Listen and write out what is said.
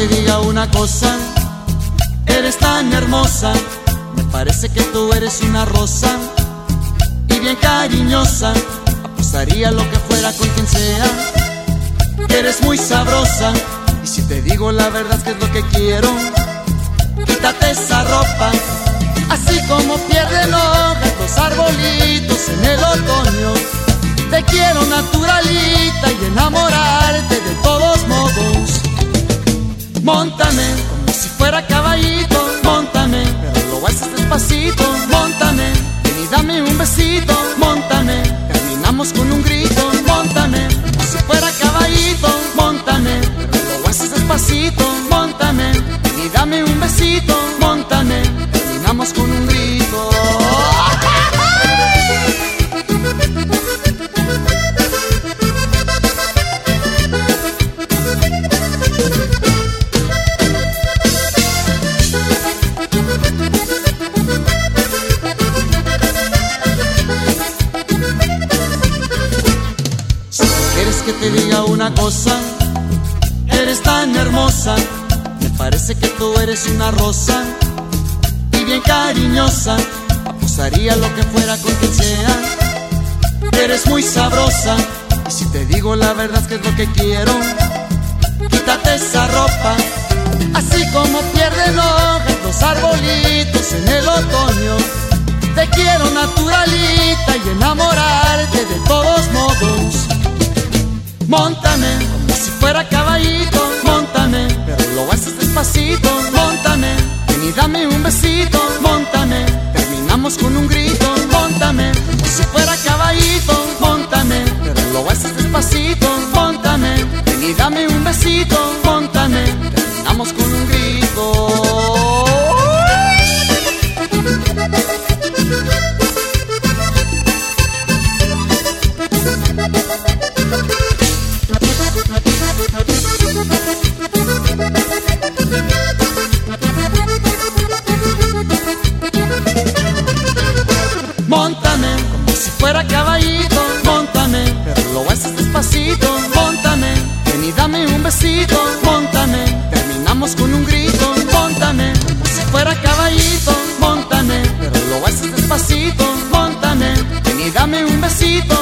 te diga una cosa? Eres tan hermosa, me parece que tú eres una rosa, y bien cariñosa, apostaría lo que fuera con quien sea. Eres muy sabrosa, y si te digo la verdad es que es lo que quiero. Quítate esa ropa, así como pierden hojas los arbolitos en el otoño. Te quiero naturalita y enamorarte de todos modos. Móntame como si fuera caballito, móntame, pero lo haces despacito. Móntame, ven y dame un besito. Móntame, terminamos con un grito. Móntame como si fuera caballito, móntame, pero lo haces despacito. Móntame, ven y dame un besito. Móntame, terminamos con un grito. Que te diga una cosa, eres tan hermosa, me parece que tú eres una rosa, y bien cariñosa, apostaría lo que fuera con quien sea. Eres muy sabrosa, y si te digo la verdad es que es lo que quiero. Quítate esa ropa, así como pierden hojas los arbolitos en el otoño. Te quiero naturalita y enamorarte de todos modos. Móntame como si fuera caballito, móntame, pero lo haces despacito. Móntame, ven y dame un besito. Móntame, terminamos con un grito. Móntame como si fuera caballito, móntame, pero lo haces despacito. Móntame, ven y dame un besito. Móntame, terminamos con un grito. Móntame como si fuera caballito, móntame, pero lo haces despacito. Móntame, ven y dame un besito. Móntame, terminamos con un grito. Móntame como si fuera caballito, móntame, pero lo haces despacito. Móntame, ven y dame un besito.